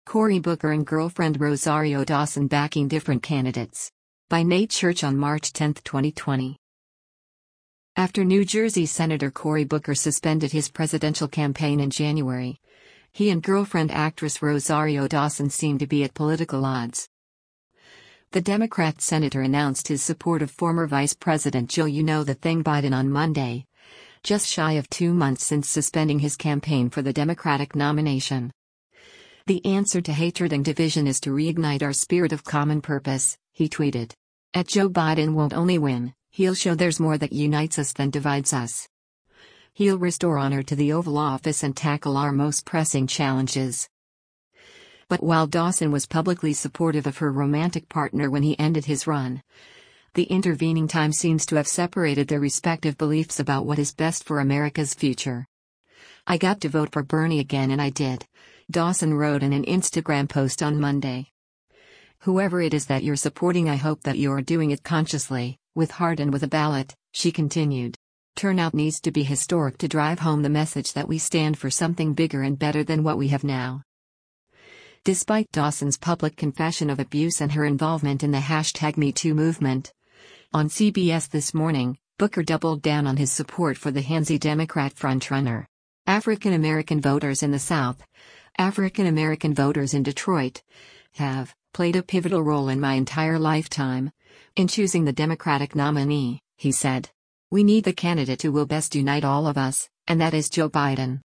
Cory Booker and girlfriend Rosario Dawson backing different candidates. By Nate Church on March 10, 2020. After New Jersey Senator Cory Booker suspended his presidential campaign in January, he and girlfriend actress Rosario Dawson seemed to be at political odds. The Democrat senator announced his support of former Vice President Joe Biden on Monday, just shy of 2 months since suspending his campaign for the Democratic nomination. "The answer to hatred and division is to reignite our spirit of common purpose," he tweeted. Joe Biden won't only win, he'll show there's more that unites us than divides us. He'll restore honor to the Oval Office and tackle our most pressing challenges. But while Dawson was publicly supportive of her romantic partner when he ended his run, the intervening time seems to have separated their respective beliefs about what is best for America's future. "I got to vote for Bernie again and I did," Dawson wrote in an Instagram post on Monday. "Whoever it is that you're supporting, I hope that you're doing it consciously, with heart and with a ballot," she continued. "Turnout needs to be historic to drive home the message that we stand for something bigger and better than what we have now." Despite Dawson's public confession of abuse and her involvement in the #MeToo movement, on CBS This Morning, Booker doubled down on his support for the handsy Democrat frontrunner. "African American voters in the South, African American voters in Detroit, have played a pivotal role in my entire lifetime in choosing the Democratic nominee," he said. "We need the candidate who will best unite all of us, and that is Joe Biden."